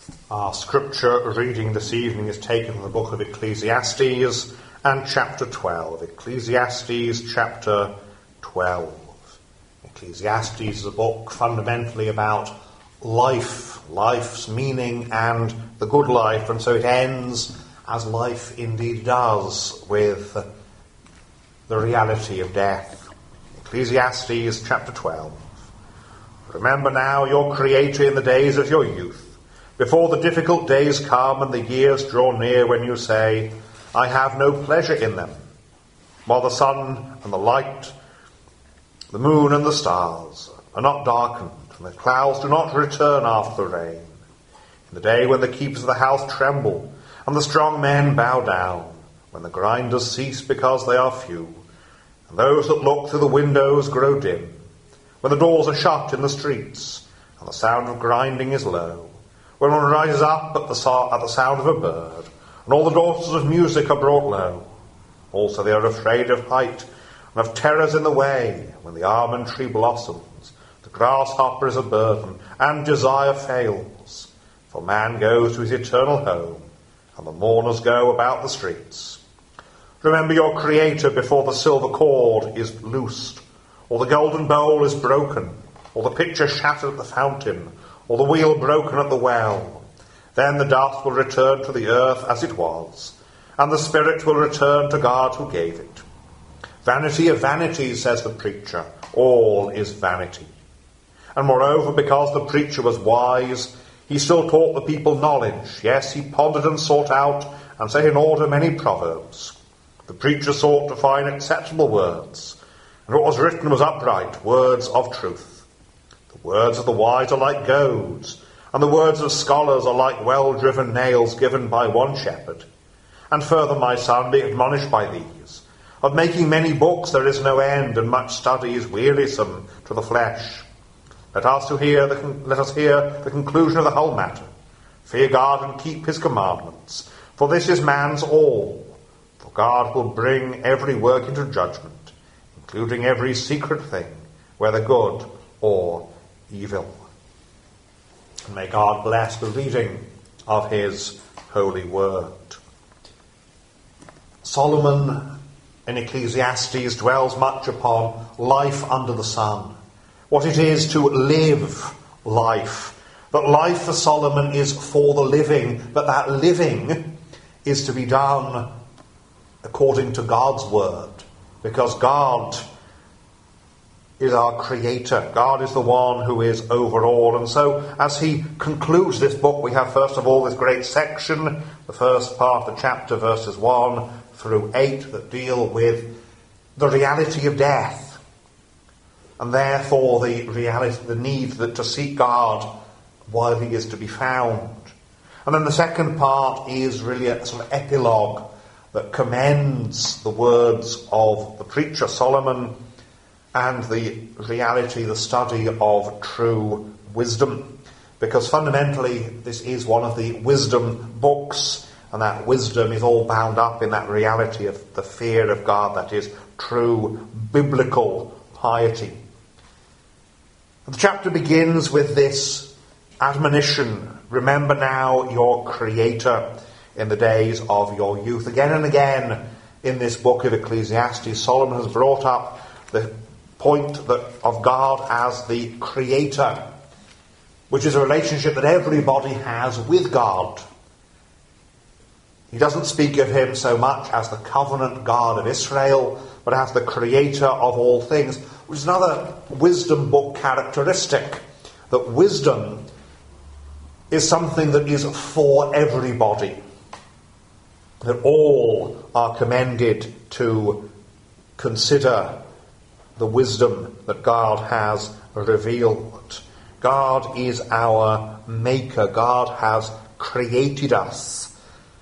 Our scripture reading this evening is taken from the book of Ecclesiastes and chapter 12. Ecclesiastes chapter 12. Ecclesiastes is a book fundamentally about life, life's meaning and the good life, and so it ends, as life indeed does, with the reality of death. Ecclesiastes chapter 12. Remember now your Creator in the days of your youth, before the difficult days come and the years draw near when you say, I have no pleasure in them, while the sun and the light, the moon and the stars are not darkened, and the clouds do not return after the rain. In the day when the keepers of the house tremble, and the strong men bow down, when the grinders cease because they are few, and those that look through the windows grow dim, when the doors are shut in the streets, and the sound of grinding is low, when one rises up at the sound of a bird, and all the daughters of music are brought low. Also they are afraid of height, and of terrors in the way, when the almond tree blossoms, the grasshopper is a burden, and desire fails. For man goes to his eternal home, and the mourners go about the streets. Remember your Creator before the silver cord is loosed, or the golden bowl is broken, or the pitcher shattered at the fountain, or the wheel broken at the well. Then the dust will return to the earth as it was, and the spirit will return to God who gave it. Vanity of vanities, says the preacher, all is vanity. And moreover, because the preacher was wise, he still taught the people knowledge. Yes, he pondered and sought out and set in order many proverbs. The preacher sought to find acceptable words, and what was written was upright, words of truth. The words of the wise are like goads, and the words of scholars are like well-driven nails given by one shepherd. And further, my son, be admonished by these. Of making many books there is no end, and much study is wearisome to the flesh. Let us hear the conclusion of the whole matter. Fear God and keep his commandments, for this is man's all. For God will bring every work into judgment, including every secret thing, whether good or evil. And may God bless the reading of his holy word. Solomon in Ecclesiastes dwells much upon life under the sun, what it is to live life. That life for Solomon is for the living, but that living is to be done according to God's word, because God is our Creator. God is the one who is over all. And so as he concludes this book, we have first of all this great section, the first part of the chapter, verses 1 through 8, that deal with the reality of death, and therefore the need to seek God while he is to be found. And then the second part is really a sort of epilogue that commends the words of the preacher Solomon and the reality, the study of true wisdom. Because fundamentally this is one of the wisdom books, and that wisdom is all bound up in that reality of the fear of God, that is true biblical piety. The chapter begins with this admonition: remember now your Creator in the days of your youth. Again and again in this book of Ecclesiastes, Solomon has brought up the point of God as the Creator, which is a relationship that everybody has with God. He doesn't speak of him so much as the covenant God of Israel, but as the Creator of all things, which is another wisdom book characteristic, that wisdom is something that is for everybody, that all are commended to consider the wisdom that God has revealed. God is our maker. God has created us.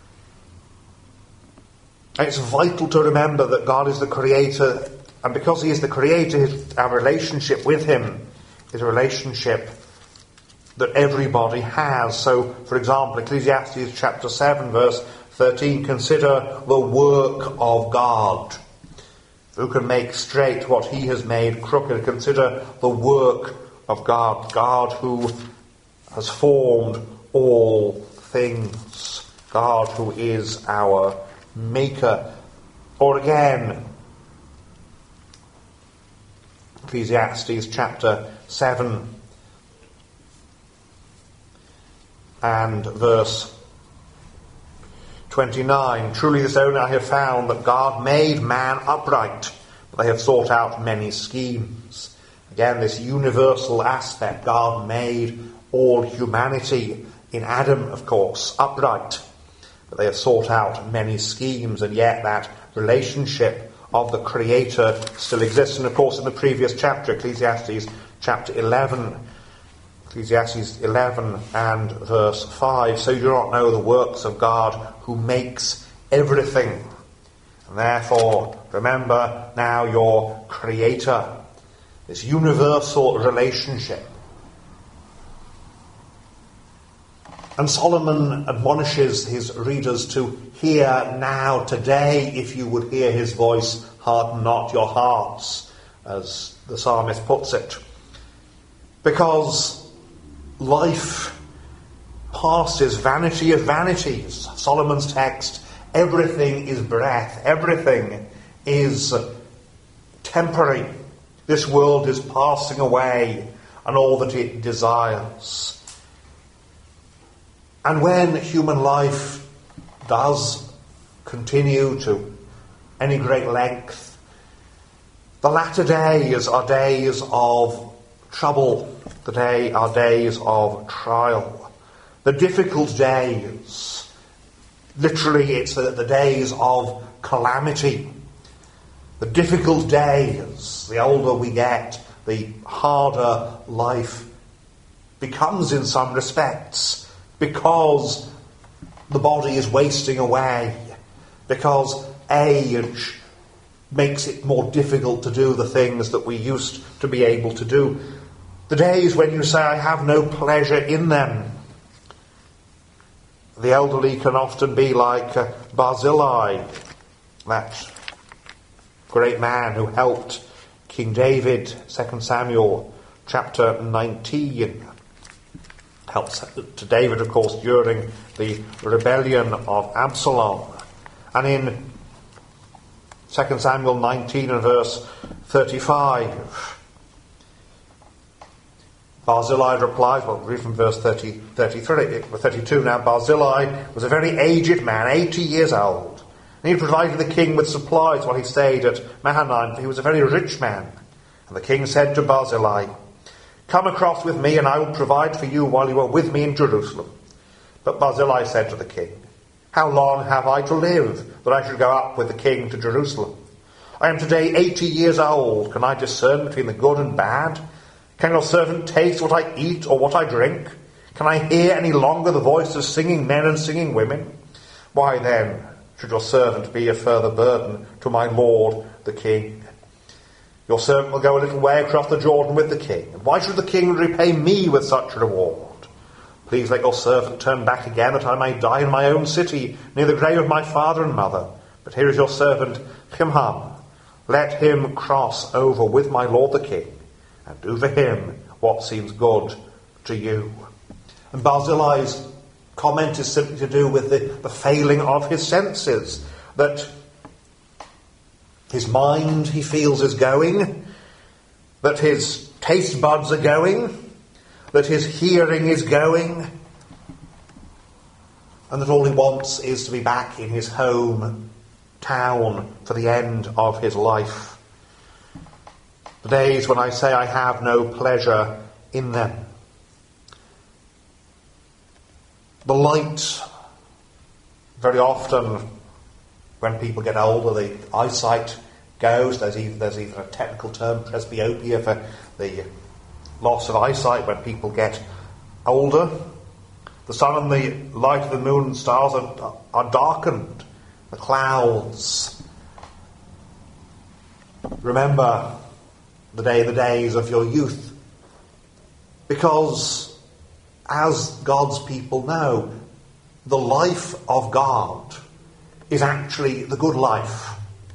And it's vital to remember that God is the Creator, and because he is the Creator, our relationship with him is a relationship that everybody has. So, for example, Ecclesiastes chapter 7, verse 13, consider the work of God. Who can make straight what he has made crooked? Consider the work of God. God who has formed all things. God who is our maker. Or again, Ecclesiastes chapter 7 and verse 29. Truly this only I have found, that God made man upright, but they have sought out many schemes. Again, this universal aspect. God made all humanity, in Adam, of course, upright, but they have sought out many schemes, and yet that relationship of the Creator still exists. And of course, in the previous chapter, Ecclesiastes chapter 11, Ecclesiastes 11 and verse 5, so you do not know the works of God who makes everything. And therefore, remember now your Creator, this universal relationship. And Solomon admonishes his readers to hear now, today, if you would hear his voice, harden not your hearts, as the psalmist puts it. Because life passes, vanity of vanities. Solomon's text, everything is breath, everything is temporary. This world is passing away, and all that it desires. And when human life does continue to any great length, the latter days are days of trouble, are days of trial. The difficult days, literally it's the days of calamity. The difficult days, the older we get, the harder life becomes in some respects, because the body is wasting away, because age makes it more difficult to do the things that we used to be able to do. The days when you say, I have no pleasure in them. The elderly can often be like Barzillai, that great man who helped King David, 2 Samuel chapter 19. Helps to David, of course, during the rebellion of Absalom. And in 2 Samuel 19 and verse 35, Barzillai replies, well, read from verse 32 now. Barzillai was a very aged man, 80 years old, and he provided the king with supplies while he stayed at Mahanaim, for he was a very rich man. And the king said to Barzillai, come across with me, and I will provide for you while you are with me in Jerusalem. But Barzillai said to the king, how long have I to live, that I should go up with the king to Jerusalem? I am today 80 years old. Can I discern between the good and bad? Can your servant taste what I eat or what I drink? Can I hear any longer the voice of singing men and singing women? Why then should your servant be a further burden to my lord the king? Your servant will go a little way across the Jordan with the king. And why should the king repay me with such reward? Please let your servant turn back again, that I may die in my own city, near the grave of my father and mother. But here is your servant Chimham. Let him cross over with my lord the king, and do for him what seems good to you. And Barzillai's comment is simply to do with the failing of his senses, that his mind, he feels, is going, that his taste buds are going, that his hearing is going, and that all he wants is to be back in his home town for the end of his life. The days when I say I have no pleasure in them. The light, very often, when people get older, the eyesight goes. There's even a technical term, presbyopia, for the loss of eyesight when people get older. The sun and the light of the moon and stars are darkened. The clouds. Remember the days of your youth. Because, as God's people know, the life of God is actually the good life.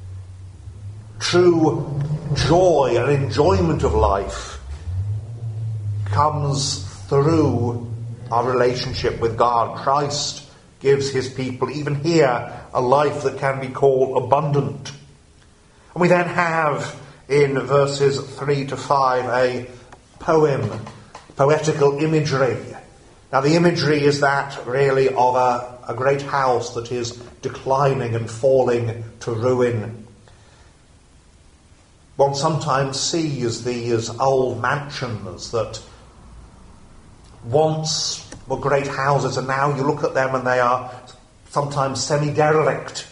True joy and enjoyment of life comes through our relationship with God. Christ gives his people, even here, a life that can be called abundant. And we then have, in verses 3 to 5, a poem, poetical imagery. Now the imagery is that really of a great house that is declining and falling to ruin. One sometimes sees these old mansions that once were great houses, and now you look at them and they are sometimes semi-derelict.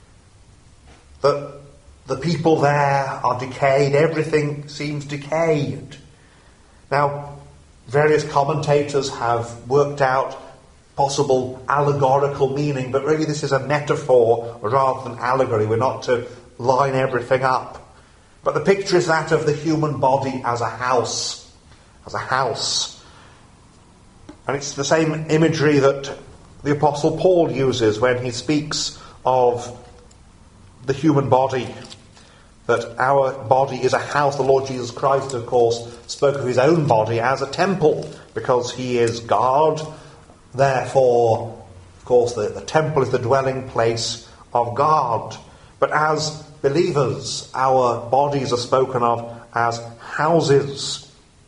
That the people there are decayed, everything seems decayed. Now, various commentators have worked out possible allegorical meaning, but really this is a metaphor rather than allegory. We're not to line everything up. But the picture is that of the human body as a house. As a house. And it's the same imagery that the Apostle Paul uses when he speaks of the human body. That our body is a house. The Lord Jesus Christ, of course, spoke of his own body as a temple because he is God. Therefore, of course, the temple is the dwelling place of God. But as believers, our bodies are spoken of as houses.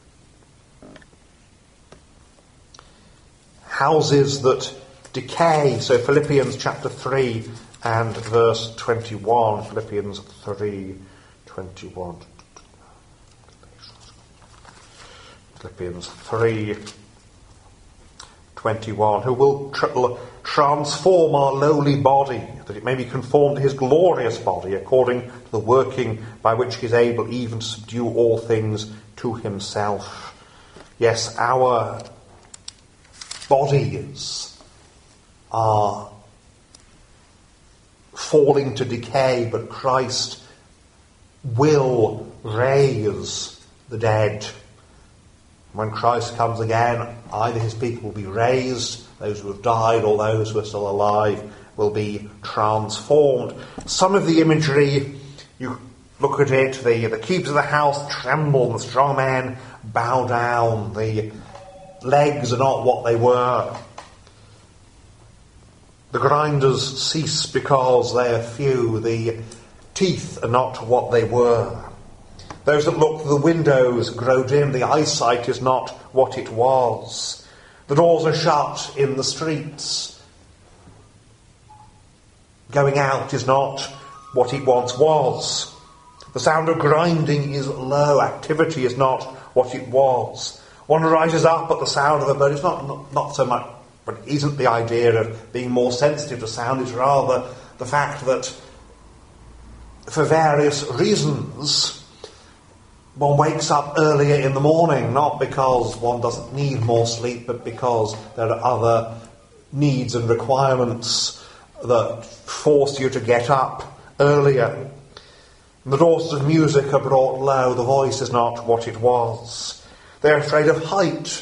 Houses that decay. So Philippians chapter 3 and verse 21. Philippians 3, 21. Philippians 3, 21. Who will transform our lowly body, that it may be conformed to his glorious body, according to the working by which he is able even to subdue all things to himself. Yes, our bodies are falling to decay, but Christ will raise the dead. When Christ comes again, either his people will be raised, those who have died, or those who are still alive will be transformed. Some of the imagery, you look at it, the keepers of the house tremble, the strong men bow down, the legs are not what they were. The grinders cease because they are few, the teeth are not what they were. Those that look through the windows grow dim, the eyesight is not what it was. The doors are shut in the streets. Going out is not what it once was. The sound of grinding is low, activity is not what it was. One rises up at the sound of a bird. It's not so much, but it isn't the idea of being more sensitive to sound, it's rather the fact that for various reasons one wakes up earlier in the morning, not because one doesn't need more sleep, but because there are other needs and requirements that force you to get up earlier. The daughters of music are brought low, the voice is not what it was. They're afraid of height,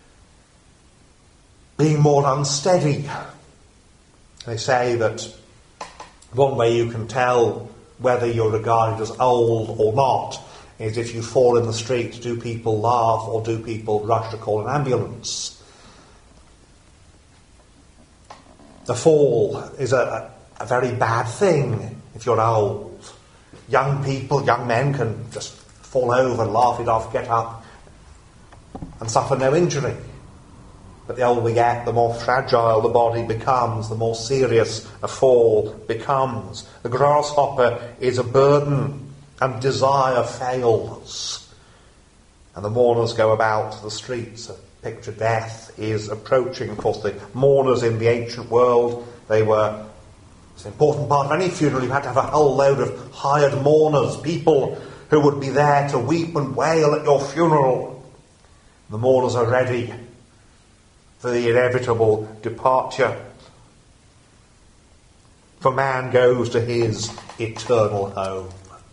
being more unsteady. They say that one way you can tell whether you're regarded as old or not is if you fall in the street, do people laugh or do people rush to call an ambulance? The fall is a very bad thing if you're old. Young people, young men can just fall over, laugh it off, get up and suffer no injury. But the older we get, the more fragile the body becomes, the more serious a fall becomes. The grasshopper is a burden and desire fails. And the mourners go about the streets. A picture death is approaching. Of course, the mourners in the ancient world, it's an important part of any funeral. You had to have a whole load of hired mourners, people who would be there to weep and wail at your funeral. The mourners are ready for the inevitable departure. For man goes to his eternal home.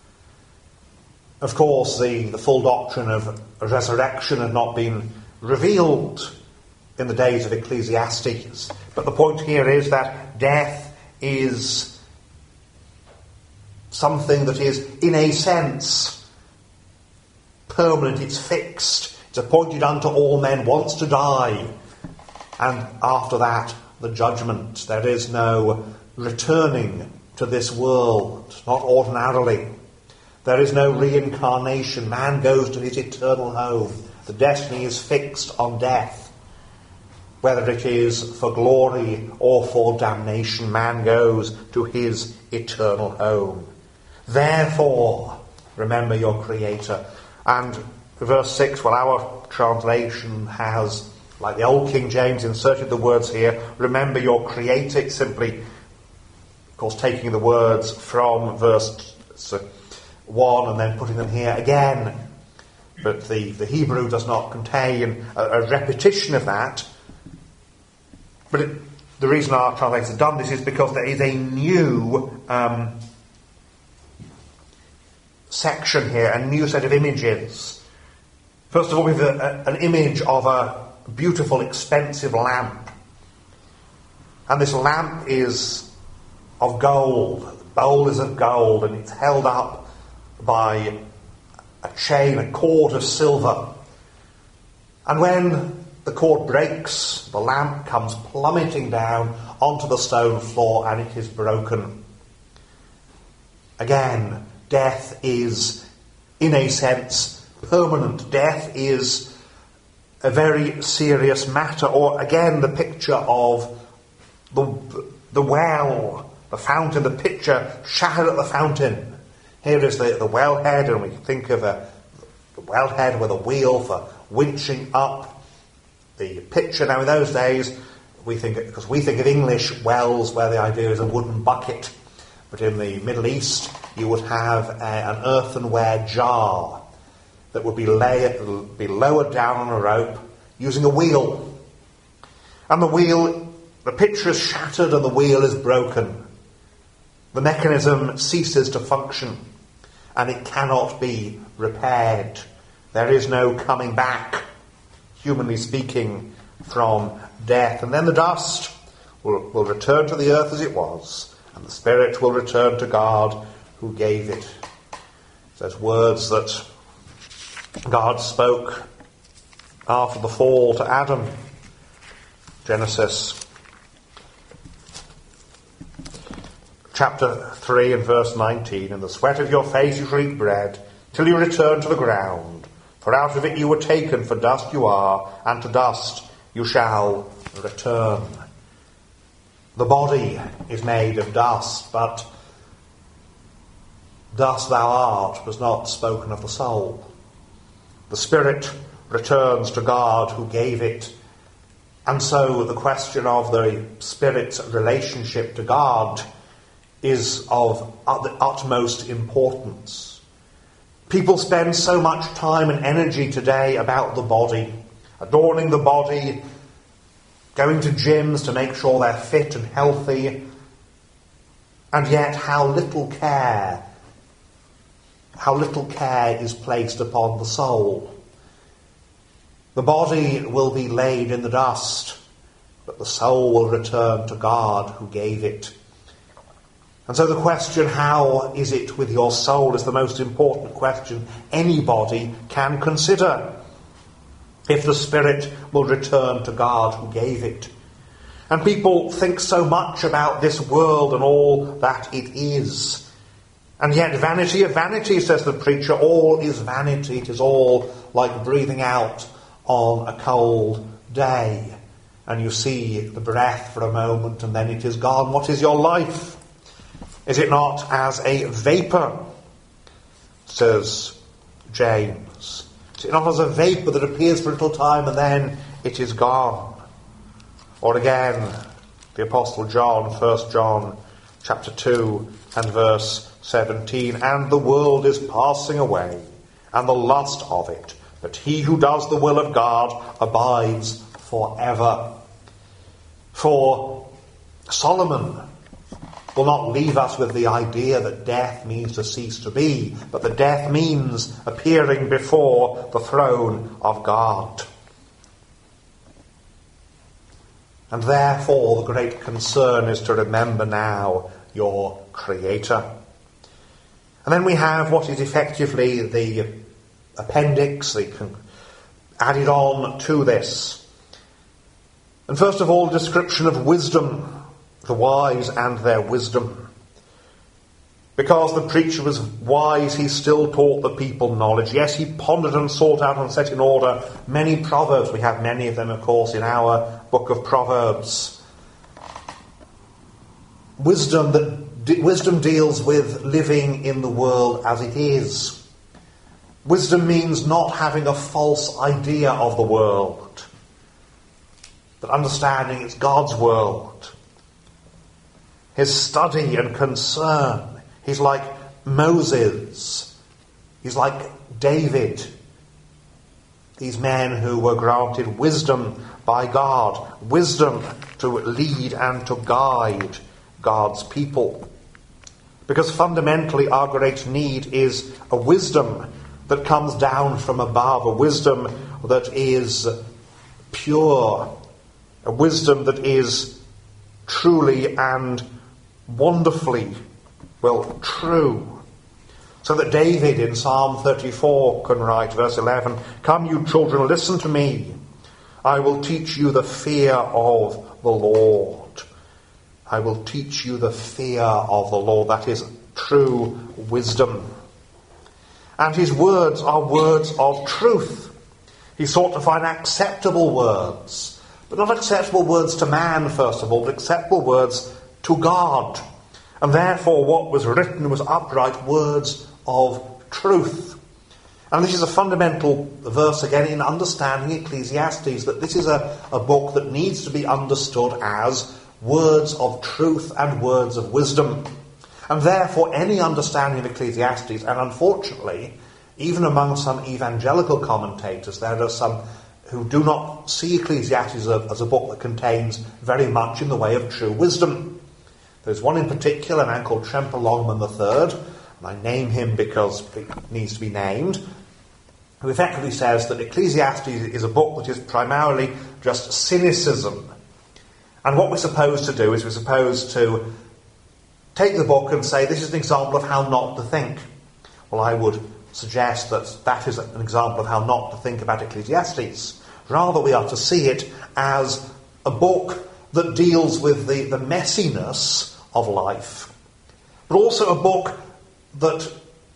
Of course, the full doctrine of resurrection had not been revealed in the days of Ecclesiastes. But the point here is that death is something that is, in a sense, permanent, it's fixed. It's appointed unto all men once to die, And after that, the judgment. There is no returning to this world, not ordinarily. There is no reincarnation. Man goes to his eternal home. The destiny is fixed on death. Whether it is for glory or for damnation, man goes to his eternal home. Therefore, remember your Creator. And verse 6, well, our translation has, like the old King James, inserted the words here, remember your Creator. It's simply, of course, taking the words from verse 1 and then putting them here again. But the Hebrew does not contain a repetition of that. But the reason our translators have done this is because there is a new section here, a new set of images. First of all, we have an image of a beautiful, expensive lamp. And this lamp is of gold. The bowl is of gold, and it's held up by a chain, a cord of silver. And when the cord breaks, the lamp comes plummeting down onto the stone floor, and it is broken. Again, death is, in a sense, permanent. Death is a very serious matter. Or again, the picture of the well, the fountain, the pitcher shattered at the fountain. Here is the wellhead, and we think of the wellhead with a wheel for winching up the pitcher. Now, in those days, because we think of English wells where the idea is a wooden bucket, but in the Middle East, you would have an earthenware jar that would be lowered down on a rope using a wheel. And the pitcher is shattered and the wheel is broken. The mechanism ceases to function, and it cannot be repaired. There is no coming back, humanly speaking, from death. And then the dust will return to the earth as it was, and the spirit will return to God who gave it. Those words that God spoke after the fall to Adam. Genesis chapter 3 and verse 19, in the sweat of your face you shall eat bread, till you return to the ground. For out of it you were taken, for dust you are, and to dust you shall return. The body is made of dust, but dust thou art was not spoken of the soul. The spirit returns to God who gave it. And so the question of the spirit's relationship to God is of the utmost importance. People spend so much time and energy today about the body, adorning the body, going to gyms to make sure they're fit and healthy, and yet how little care is placed upon the soul. The body will be laid in the dust, but the soul will return to God who gave it. And so the question, how is it with your soul, is the most important question anybody can consider. If the spirit will return to God who gave it. And people think so much about this world and all that it is. And yet vanity of vanity, says the preacher, all is vanity. It is all like breathing out on a cold day. And you see the breath for a moment and then it is gone. What is your life? Is it not as a vapour, says James? Is it not as a vapour that appears for a little time and then it is gone? Or again, the Apostle John, 1 John chapter 2 and verse 17, and the world is passing away, and the lust of it, but he who does the will of God abides forever. For Solomon will not leave us with the idea that death means to cease to be, but that death means appearing before the throne of God. And therefore the great concern is to remember now your Creator. And then we have what is effectively the appendix, added on to this. And first of all, a description of wisdom, the wise and their wisdom. Because the preacher was wise, he still taught the people knowledge. Yes, he pondered and sought out and set in order many proverbs. We have many of them, of course, in our book of Proverbs. Wisdom deals with living in the world as it is. Wisdom means not having a false idea of the world, but understanding it's God's world. His study and concern. He's like Moses. He's like David. These men who were granted wisdom by God. Wisdom to lead and to guide God's people. Because fundamentally our great need is a wisdom that comes down from above. A wisdom that is pure. A wisdom that is truly and wonderfully true. So that David in Psalm 34 can write, verse 11, "Come, you children, listen to me. I will teach you the fear of the Lord." I will teach you the fear of the Lord. That is true wisdom. And his words are words of truth. He sought to find acceptable words. But not acceptable words to man, first of all, but acceptable words to God. And therefore what was written was upright words of truth. And this is a fundamental verse again in understanding Ecclesiastes, that this is a book that needs to be understood as words of truth and words of wisdom. And therefore any understanding of Ecclesiastes, and unfortunately, even among some evangelical commentators, there are some who do not see Ecclesiastes as a book that contains very much in the way of true wisdom. There's one in particular, a man called Tremper Longman III, and I name him because it needs to be named, who effectively says that Ecclesiastes is a book that is primarily just cynicism. And what we're supposed to do is we're supposed to take the book and say, this is an example of how not to think. Well, I would suggest that that is an example of how not to think about Ecclesiastes. Rather, we are to see it as a book that deals with the messiness of life, but also a book that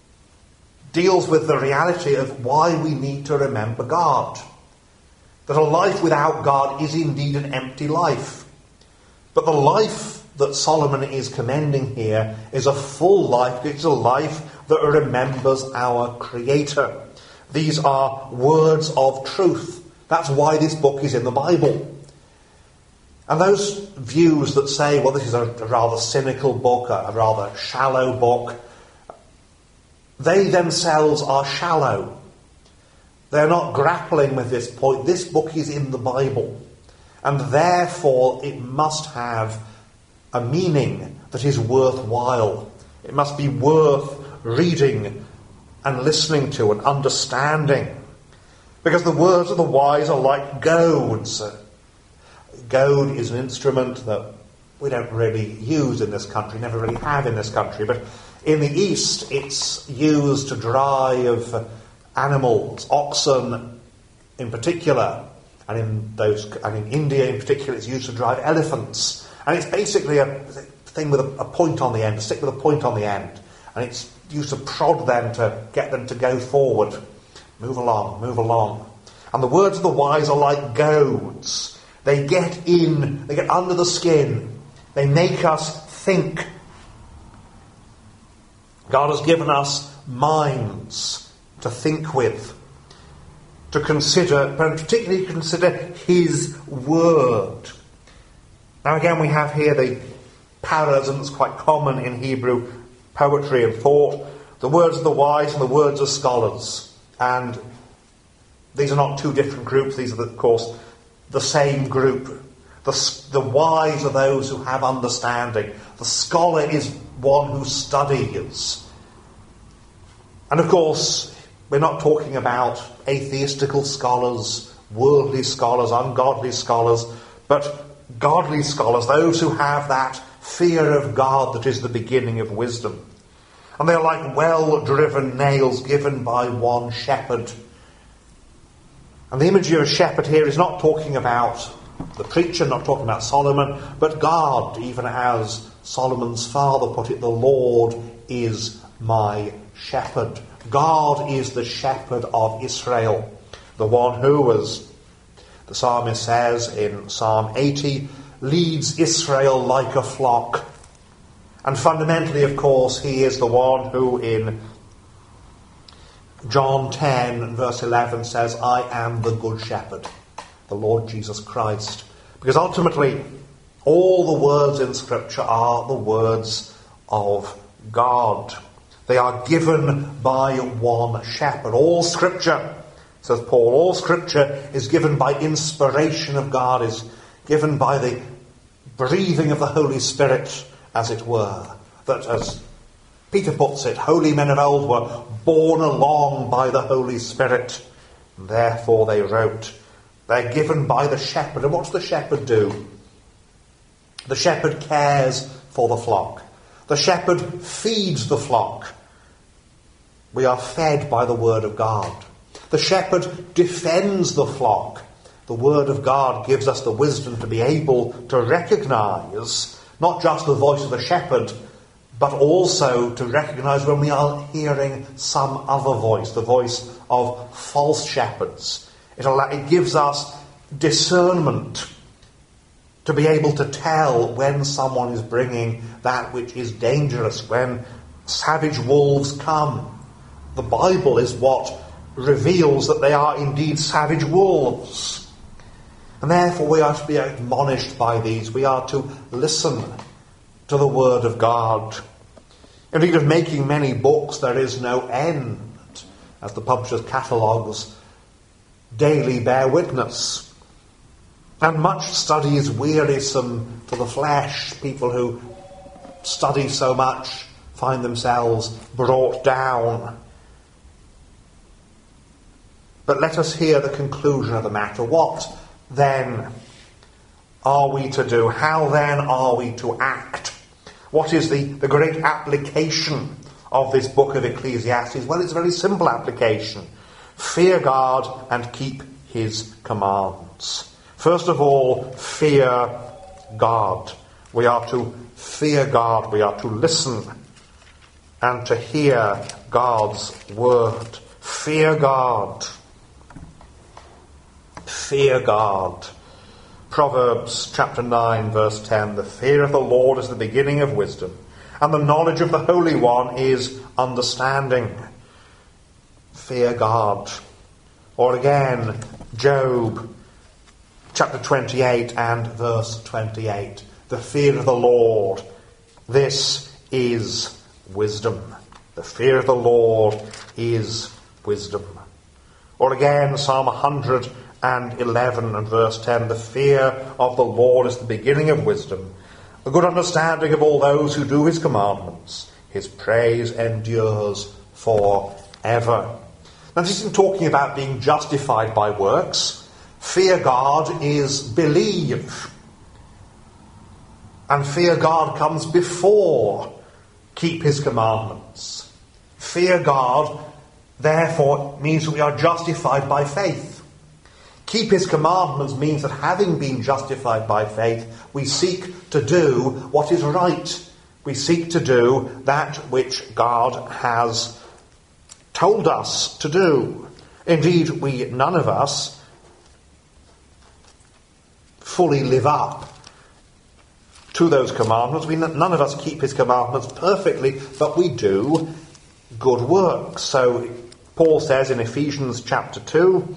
deals with the reality of why we need to remember God. That a life without God is indeed an empty life. But the life that Solomon is commending here is a full life. It's a life that remembers our Creator. These are words of truth. That's why this book is in the Bible. And those views that say, well, this is a rather cynical book, a rather shallow book, they themselves are shallow. They're not grappling with this point. This book is in the Bible. And therefore it must have a meaning that is worthwhile. It must be worth reading and listening to and understanding. Because the words of the wise are like goads. Goad is an instrument that we don't really use in this country, never really have in this country. But in the East, it's used to drive animals, oxen in particular, and in India in particular, it's used to drive elephants. And it's basically a thing with a point on the end, a stick with a point on the end, and it's used to prod them to get them to go forward, move along, move along. And the words of the wise are like goads. They get in, they get under the skin. They make us think. God has given us minds to think with, to consider, but particularly consider His Word. Now again we have here the parallelism that's quite common in Hebrew poetry and thought. The words of the wise and the words of scholars. And these are not two different groups, these are of course the same group. The wise are those who have understanding. The scholar is one who studies. And of course, we're not talking about atheistical scholars, worldly scholars, ungodly scholars, but godly scholars, those who have that fear of God that is the beginning of wisdom. And they are like well-driven nails given by one shepherd. And the imagery of a shepherd here is not talking about the preacher, not talking about Solomon, but God, even as Solomon's father put it, the Lord is my shepherd. God is the shepherd of Israel, the one who, as the psalmist says in Psalm 80, leads Israel like a flock. And fundamentally, of course, he is the one who in John 10 verse 11 says, I am the good shepherd, the Lord Jesus Christ. Because ultimately, all the words in Scripture are the words of God. They are given by one shepherd. All Scripture, says Paul, all Scripture is given by inspiration of God, is given by the breathing of the Holy Spirit, as it were. That, as Peter puts it, holy men of old were borne along by the Holy Spirit, and therefore they wrote. They're given by the shepherd. And what's the shepherd do? The shepherd cares for the flock. The shepherd feeds the flock. We are fed by the word of God. The shepherd defends the flock. The word of God gives us the wisdom to be able to recognise not just the voice of the shepherd, but also to recognise when we are hearing some other voice, the voice of false shepherds. It gives us discernment to be able to tell when someone is bringing that which is dangerous, when savage wolves come. The Bible is what reveals that they are indeed savage wolves. And therefore we are to be admonished by these. We are to listen to the word of God. Indeed, of making many books there is no end, as the publishers' catalogues daily bear witness. And much study is wearisome to the flesh. People who study so much find themselves brought down. But let us hear the conclusion of the matter. What then are we to do? How then are we to act? What is the great application of this book of Ecclesiastes? Well, it's a very simple application. Fear God and keep his commands. First of all, fear God. We are to fear God. We are to listen and to hear God's word. Fear God. Fear God. Proverbs chapter 9 verse 10, the fear of the Lord is the beginning of wisdom, and the knowledge of the Holy One is understanding. Fear God. Or again, Job chapter 28 and verse 28, the fear of the Lord, this is wisdom. The fear of the Lord is wisdom. Or again, Psalm 111 and verse 10, the fear of the Lord is the beginning of wisdom, a good understanding of all those who do his commandments. His praise endures forever. Now, this isn't talking about being justified by works. Fear God is believe. And fear God comes before keep his commandments. Fear God, therefore, means that we are justified by faith. Keep his commandments means that having been justified by faith, we seek to do what is right. We seek to do that which God has told us to do. Indeed, none of us fully live up to those commandments. None of us keep his commandments perfectly, but we do good works. So Paul says in Ephesians chapter 2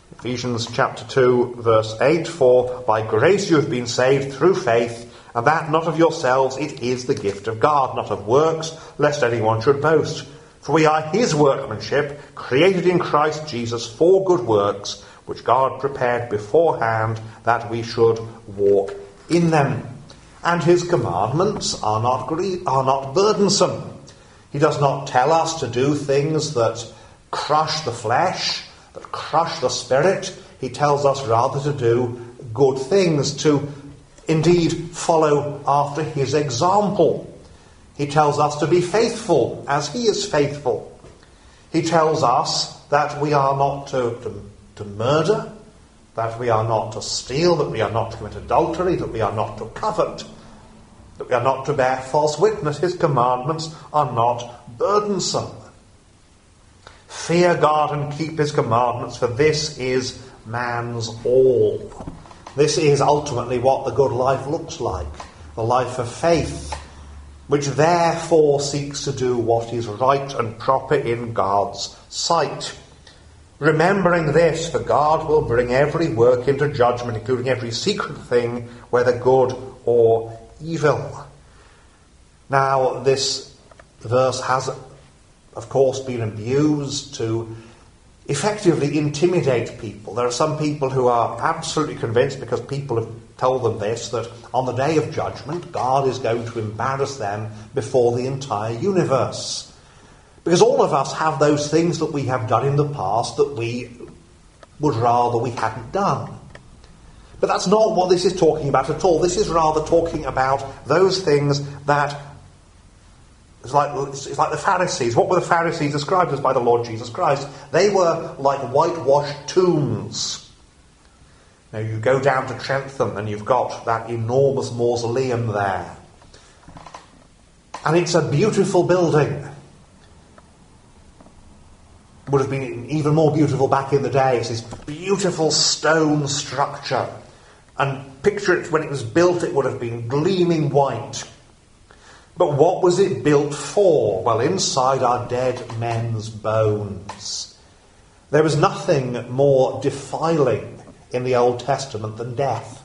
verse 8, for by grace you have been saved through faith, and that not of yourselves, it is the gift of God, not of works, lest anyone should boast. For we are his workmanship, created in Christ Jesus for good works, which God prepared beforehand that we should walk in them. And his commandments are not burdensome. He does not tell us to do things that crush the flesh, that crush the spirit. He tells us rather to do good things, to indeed follow after his example. He tells us to be faithful as he is faithful. He tells us that we are not to murder, that we are not to steal, that we are not to commit adultery, that we are not to covet, that we are not to bear false witness. His commandments are not burdensome. Fear God and keep his commandments, for this is man's all. This is ultimately what the good life looks like, the life of faith, which therefore seeks to do what is right and proper in God's sight. Remembering this, for God will bring every work into judgment, including every secret thing, whether good or evil. Now, this verse has, of course, been abused to effectively intimidate people. There are some people who are absolutely convinced, because people have told them this, that on the day of judgment, God is going to embarrass them before the entire universe. Because all of us have those things that we have done in the past that we would rather we hadn't done. But that's not what this is talking about at all. This is rather talking about those things that... It's like the Pharisees. What were the Pharisees described as by the Lord Jesus Christ? They were like whitewashed tombs. Now you go down to Trentham and you've got that enormous mausoleum there. And it's a beautiful building. Would have been even more beautiful back in the day. It's this beautiful stone structure. And picture it, when it was built, it would have been gleaming white. But what was it built for? Well, inside are dead men's bones. There was nothing more defiling in the Old Testament than death.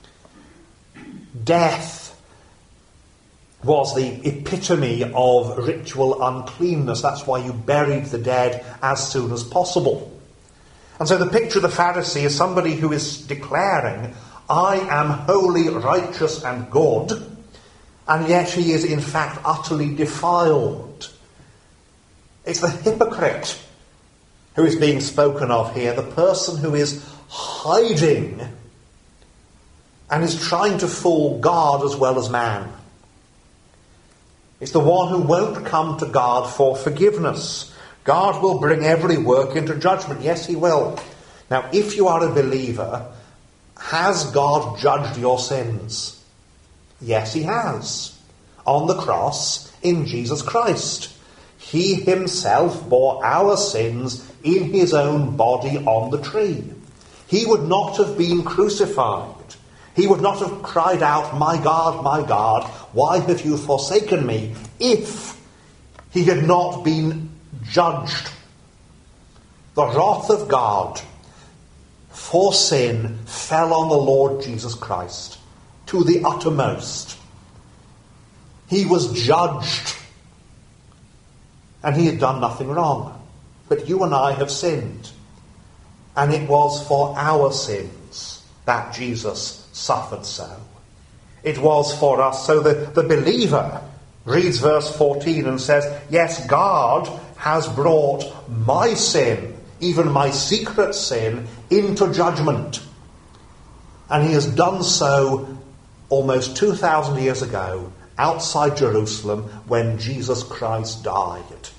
Death was the epitome of ritual uncleanness. That's why you buried the dead as soon as possible. And so the picture of the Pharisee is somebody who is declaring, I am holy, righteous and good, and yet he is in fact utterly defiled. It's the hypocrite who is being spoken of here, the person who is hiding and is trying to fool God as well as man. It's the one who won't come to God for forgiveness. God will bring every work into judgment. Yes, he will. Now, if you are a believer, has God judged your sins? Yes, he has. On the cross, in Jesus Christ. He himself bore our sins in his own body on the tree. He would not have been crucified. He would not have cried out, my God, why have you forsaken me?" if he had not been judged. The wrath of God for sin fell on the Lord Jesus Christ to the uttermost. He was judged, and he had done nothing wrong. But you and I have sinned, and it was for our sins that Jesus suffered so. It was for us. So the believer reads verse 14 and says, yes, God has brought my sin, even my secret sin, into judgment. And he has done so almost 2,000 years ago outside Jerusalem when Jesus Christ died.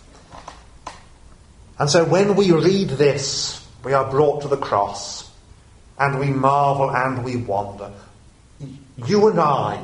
And so when we read this, we are brought to the cross and we marvel and we wonder. You and I,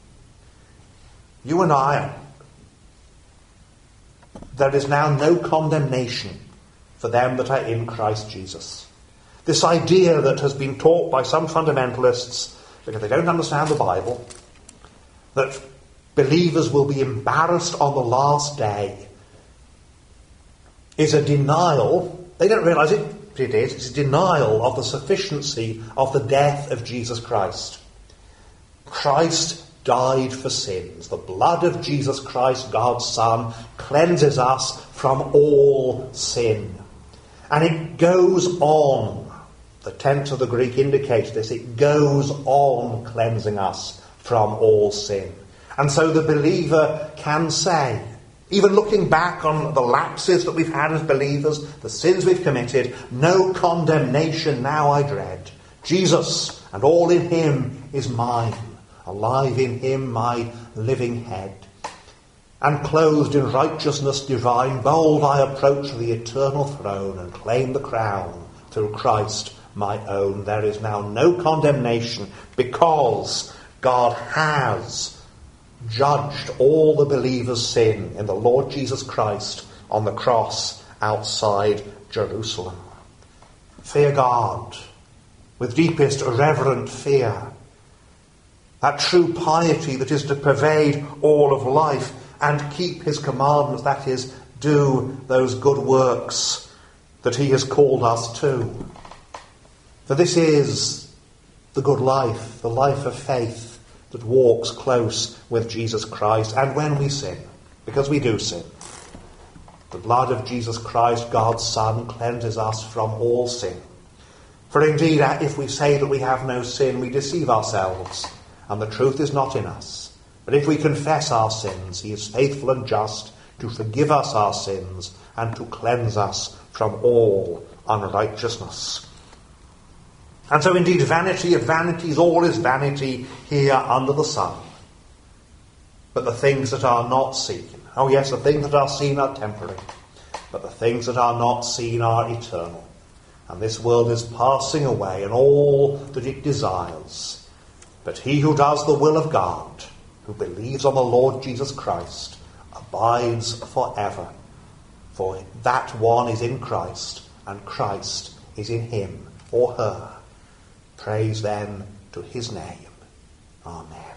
there is now no condemnation for them that are in Christ Jesus. This idea that has been taught by some fundamentalists, because they don't understand the Bible, that believers will be embarrassed on the last day, is a denial. They don't realise it, but it is. It's a denial of the sufficiency of the death of Jesus Christ. Christ died for sins. The blood of Jesus Christ, God's Son, cleanses us from all sin. And it goes on. The tense of the Greek indicates this. It goes on cleansing us from all sin. And so the believer can say, even looking back on the lapses that we've had as believers, the sins we've committed, no condemnation now I dread. Jesus and all in him is mine. Alive in him my living head. And clothed in righteousness divine, bold I approach the eternal throne and claim the crown through Christ my own, there is now no condemnation, because God has judged all the believers' sin in the Lord Jesus Christ on the cross outside Jerusalem. Fear God with deepest reverent fear. That true piety that is to pervade all of life and keep his commandments, that is, do those good works that he has called us to. For this is the good life, the life of faith that walks close with Jesus Christ. And when we sin, because we do sin, the blood of Jesus Christ, God's Son, cleanses us from all sin. For indeed, if we say that we have no sin, we deceive ourselves, and the truth is not in us. But if we confess our sins, he is faithful and just to forgive us our sins and to cleanse us from all unrighteousness. And so indeed, vanity of vanities, all is vanity here under the sun. But the things that are not seen, oh yes, the things that are seen are temporary, but the things that are not seen are eternal. And this world is passing away and all that it desires. But he who does the will of God, who believes on the Lord Jesus Christ, abides forever. For that one is in Christ, and Christ is in him or her. Praise then to his name. Amen.